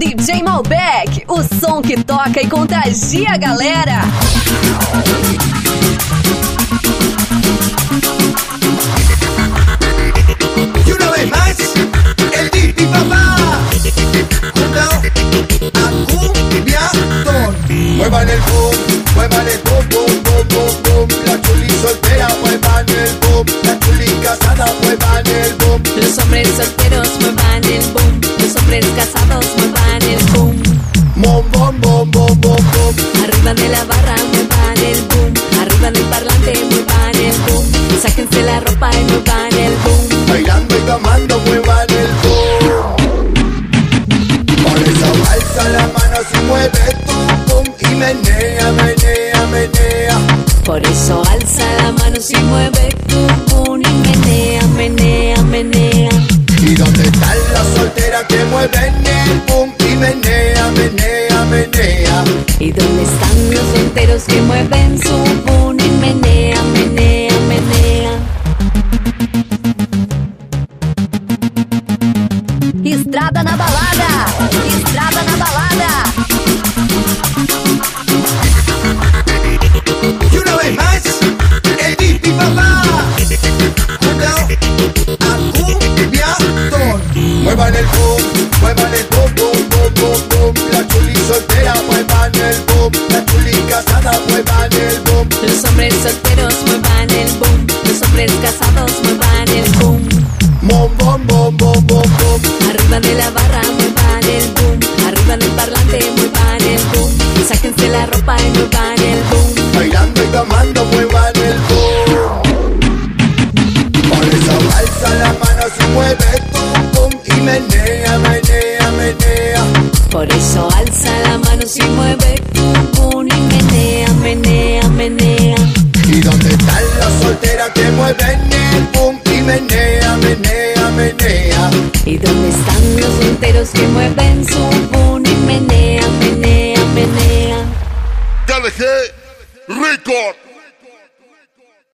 DJ Malbec, o som que toca e contagia a galera. Y una vez más, el Dipi Papá, junto a Cumbiatón. Muevan el boom, muevan el boom, boom, boom, boom, boom. La chuli soltera, muevan el boom. La chuli casada, muevan el boom. Los hombres solteros muevan el boom. Los hombres casados muevan el boom. Bom, bom, bom, bom, bom, bom. Arriba de la barra muevan el boom. Arriba del parlante muevan el boom. Sáquense la ropa y muevan el boom. Bailando y tomando, muevan el boom. Por esa balsa la mano se mueve, tum, tum. Y menea, menea, menea. Por eso alza la mano si mueve tu boom. Y menea, menea, menea. ¿Y dónde están las solteras que mueven el boom? Y menea, menea, menea. ¿Y dónde están los solteros que mueven su boom? Y menea, menea, menea. Estrada na balada, estrada na balada. Y una vez más, el Dipi Papá, junto a Cumbiatón. Muevan el boom, muevan el boom, boom, boom, boom, boom. La chuli soltera, muevan el boom. La chuli casada, muevan el boom. Los hombres solteros muevan el boom. Los hombres casados muevan el boom. Bom, bom, bom, bom, bom, bom. Arriba de la barra muevan el boom. Arriba del parlante muevan el boom. Sáquense la ropa y muevan el boom. Bailando y tomando, muevan el boom. Por esa balsa la mano se mueve, tum, tum. Y menea, menea, menea. Por eso alza la mano si mueve tu boom. Y menea, menea, menea. ¿Y dónde están las solteras que mueven el boom? Y menea, menea, menea. ¿Y dónde están los solteros que mueven su boom? Y menea, menea, menea. KLG Record.